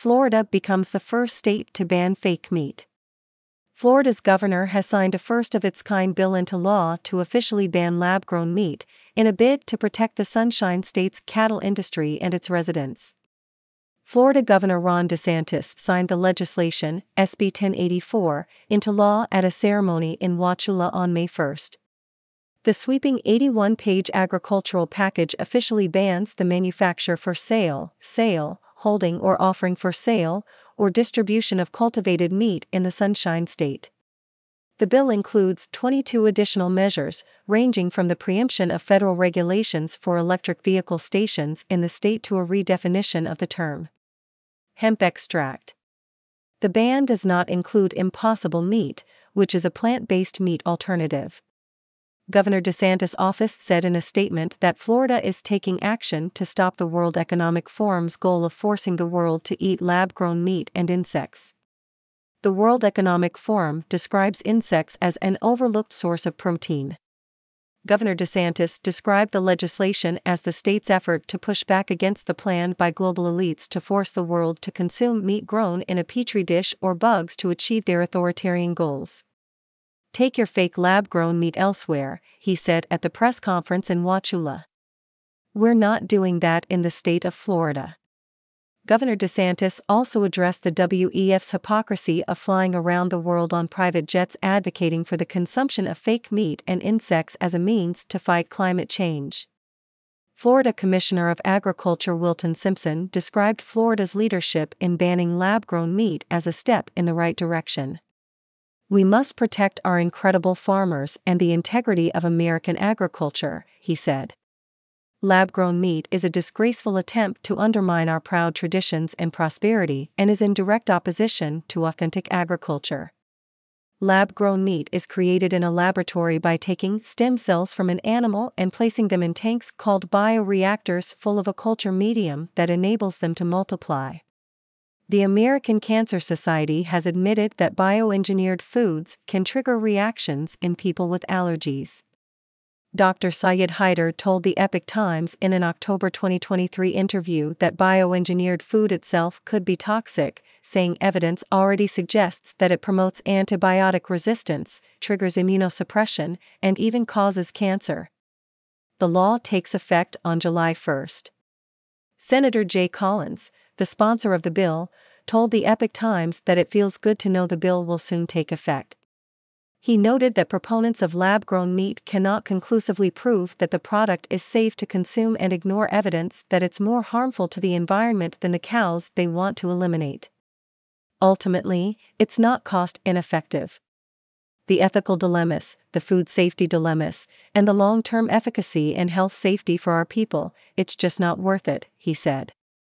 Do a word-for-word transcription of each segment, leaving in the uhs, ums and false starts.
Florida becomes the first state to ban fake meat. Florida's governor has signed a first-of-its-kind bill into law to officially ban lab-grown meat, in a bid to protect the Sunshine State's cattle industry and its residents. Florida Governor Ron DeSantis signed the legislation, S B ten eighty-four, into law at a ceremony in Wauchula on May first. The sweeping eighty-one page agricultural package officially bans the manufacture for sale, sale, holding or offering for sale, or distribution of cultivated meat in the Sunshine State. The bill includes twenty-two additional measures, ranging from the preemption of federal regulations for electric vehicle stations in the state to a redefinition of the term hemp extract. The ban does not include Impossible Meat, which is a plant-based meat alternative. Governor DeSantis' office said in a statement that Florida is taking action to stop the World Economic Forum's goal of forcing the world to eat lab-grown meat and insects. The World Economic Forum describes insects as an overlooked source of protein. Governor DeSantis described the legislation as the state's effort to push back against the plan by global elites to force the world to consume meat grown in a petri dish or bugs to achieve their authoritarian goals. Take your fake lab-grown meat elsewhere, he said at the press conference in Wauchula. We're not doing that in the state of Florida. Governor DeSantis also addressed the W E F's hypocrisy of flying around the world on private jets advocating for the consumption of fake meat and insects as a means to fight climate change. Florida Commissioner of Agriculture Wilton Simpson described Florida's leadership in banning lab-grown meat as a step in the right direction. We must protect our incredible farmers and the integrity of American agriculture, he said. Lab-grown meat is a disgraceful attempt to undermine our proud traditions and prosperity and is in direct opposition to authentic agriculture. Lab-grown meat is created in a laboratory by taking stem cells from an animal and placing them in tanks called bioreactors full of a culture medium that enables them to multiply. The American Cancer Society has admitted that bioengineered foods can trigger reactions in people with allergies. Doctor Syed Haider told the Epoch Times in an October twenty twenty-three interview that bioengineered food itself could be toxic, saying evidence already suggests that it promotes antibiotic resistance, triggers immunosuppression, and even causes cancer. The law takes effect on July first. Senator Jay Collins, the sponsor of the bill, told the Epoch Times that it feels good to know the bill will soon take effect. He noted that proponents of lab-grown meat cannot conclusively prove that the product is safe to consume and ignore evidence that it's more harmful to the environment than the cows they want to eliminate. Ultimately, it's not cost-ineffective. The ethical dilemmas, the food safety dilemmas, and the long-term efficacy and health safety for our people, it's just not worth it, he said.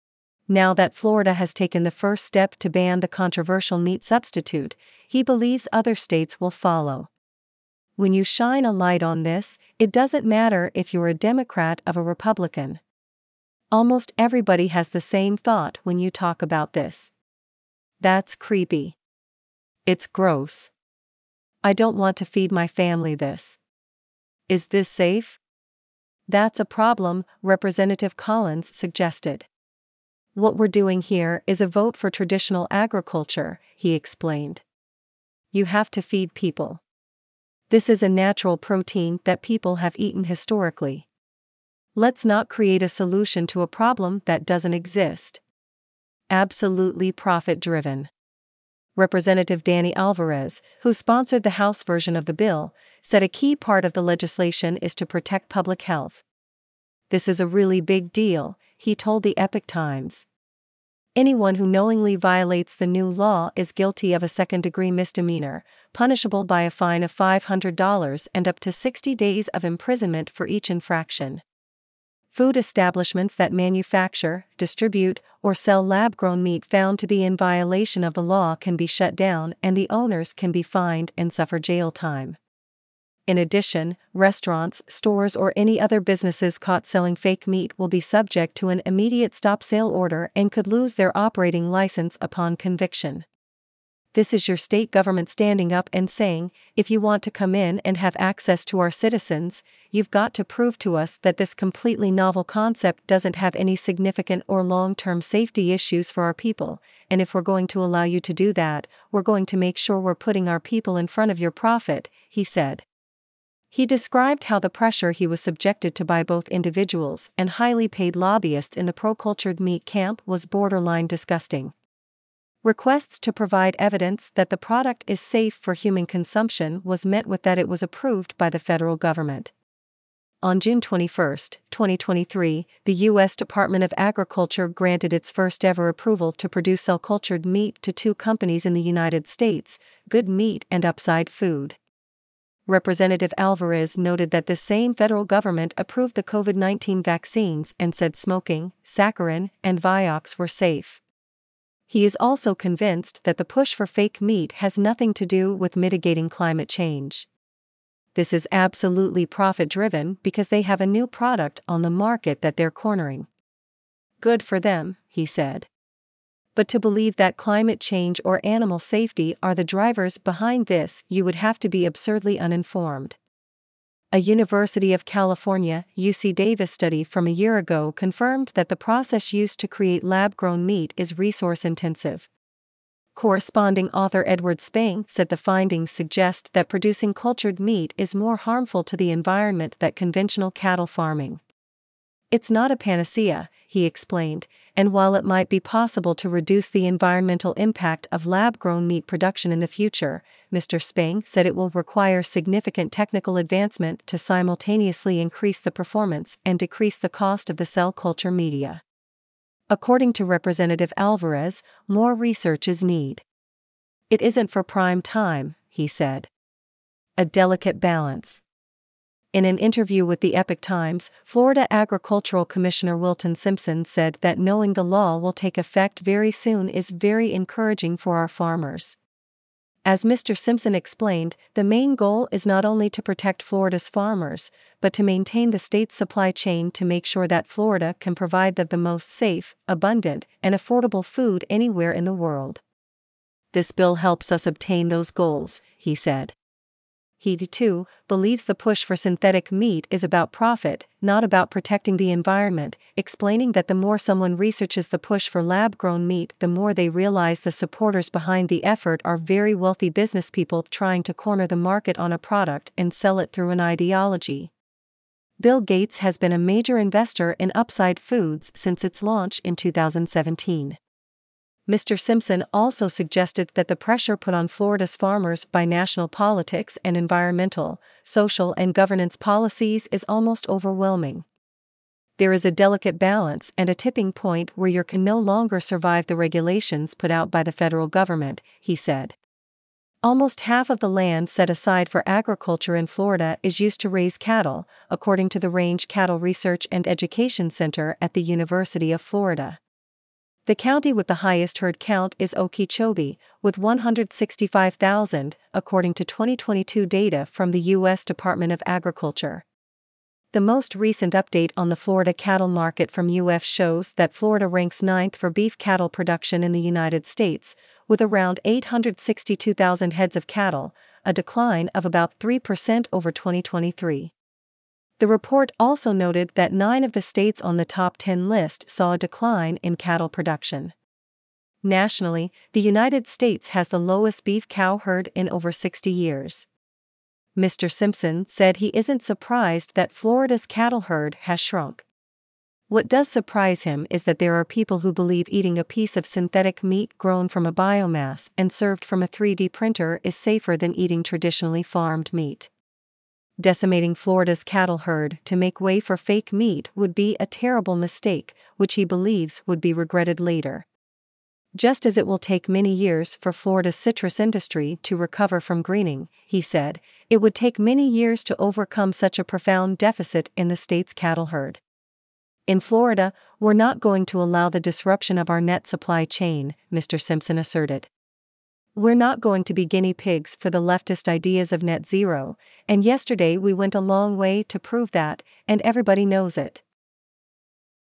Now that Florida has taken the first step to ban the controversial meat substitute, he believes other states will follow. When you shine a light on this, it doesn't matter if you're a Democrat or a Republican. Almost everybody has the same thought when you talk about this. That's creepy. It's gross. I don't want to feed my family this. Is this safe? That's a problem, Representative Collins suggested. What we're doing here is a vote for traditional agriculture, he explained. You have to feed people. This is a natural protein that people have eaten historically. Let's not create a solution to a problem that doesn't exist. Absolutely profit-driven. Representative Danny Alvarez, who sponsored the House version of the bill, said a key part of the legislation is to protect public health. This is a really big deal, he told the Epoch Times. Anyone who knowingly violates the new law is guilty of a second-degree misdemeanor, punishable by a fine of five hundred dollars and up to sixty days of imprisonment for each infraction. Food establishments that manufacture, distribute, or sell lab-grown meat found to be in violation of the law can be shut down and the owners can be fined and suffer jail time. In addition, restaurants, stores or any other businesses caught selling fake meat will be subject to an immediate stop sale order and could lose their operating license upon conviction. This is your state government standing up and saying, if you want to come in and have access to our citizens, you've got to prove to us that this completely novel concept doesn't have any significant or long-term safety issues for our people, and if we're going to allow you to do that, we're going to make sure we're putting our people in front of your profit, he said. He described how the pressure he was subjected to by both individuals and highly paid lobbyists in the pro-cultured meat camp was borderline disgusting. Requests to provide evidence that the product is safe for human consumption was met with that it was approved by the federal government. On June twenty-first, twenty twenty-three, the U S Department of Agriculture granted its first-ever approval to produce cell-cultured meat to two companies in the United States, Good Meat and Upside Food. Representative Alvarez noted that the same federal government approved the COVID nineteen vaccines and said smoking, saccharin, and Vioxx were safe. He is also convinced that the push for fake meat has nothing to do with mitigating climate change. This is absolutely profit-driven because they have a new product on the market that they're cornering. Good for them, he said. But to believe that climate change or animal safety are the drivers behind this, you would have to be absurdly uninformed. A University of California, U C Davis study from a year ago confirmed that the process used to create lab-grown meat is resource-intensive. Corresponding author Edward Spang said the findings suggest that producing cultured meat is more harmful to the environment than conventional cattle farming. It's not a panacea, he explained, and while it might be possible to reduce the environmental impact of lab-grown meat production in the future, Mister Spang said it will require significant technical advancement to simultaneously increase the performance and decrease the cost of the cell culture media. According to Representative Alvarez, more research is needed. It isn't for prime time, he said. A delicate balance. In an interview with the Epoch Times, Florida Agricultural Commissioner Wilton Simpson said that knowing the law will take effect very soon is very encouraging for our farmers. As Mister Simpson explained, the main goal is not only to protect Florida's farmers, but to maintain the state's supply chain to make sure that Florida can provide the, the most safe, abundant, and affordable food anywhere in the world. This bill helps us obtain those goals, he said. He, too, believes the push for synthetic meat is about profit, not about protecting the environment, explaining that the more someone researches the push for lab-grown meat, the more they realize the supporters behind the effort are very wealthy businesspeople trying to corner the market on a product and sell it through an ideology. Bill Gates has been a major investor in Upside Foods since its launch in two thousand seventeen. Mister Simpson also suggested that the pressure put on Florida's farmers by national politics and environmental, social and governance policies is almost overwhelming. There is a delicate balance and a tipping point where you can no longer survive the regulations put out by the federal government, he said. Almost half of the land set aside for agriculture in Florida is used to raise cattle, according to the Range Cattle Research and Education Center at the University of Florida. The county with the highest herd count is Okeechobee, with one hundred sixty-five thousand, according to twenty twenty-two data from the U S Department of Agriculture. The most recent update on the Florida cattle market from U F shows that Florida ranks ninth for beef cattle production in the United States, with around eight hundred sixty-two thousand heads of cattle, a decline of about three percent over twenty twenty-three. The report also noted that nine of the states on the top ten list saw a decline in cattle production. Nationally, the United States has the lowest beef cow herd in over sixty years. Mister Simpson said he isn't surprised that Florida's cattle herd has shrunk. What does surprise him is that there are people who believe eating a piece of synthetic meat grown from a biomass and served from a three D printer is safer than eating traditionally farmed meat. Decimating Florida's cattle herd to make way for fake meat would be a terrible mistake, which he believes would be regretted later. Just as it will take many years for Florida's citrus industry to recover from greening, he said, it would take many years to overcome such a profound deficit in the state's cattle herd. In Florida, we're not going to allow the disruption of our net supply chain, Mister Simpson asserted. We're not going to be guinea pigs for the leftist ideas of net zero, and yesterday we went a long way to prove that, and everybody knows it.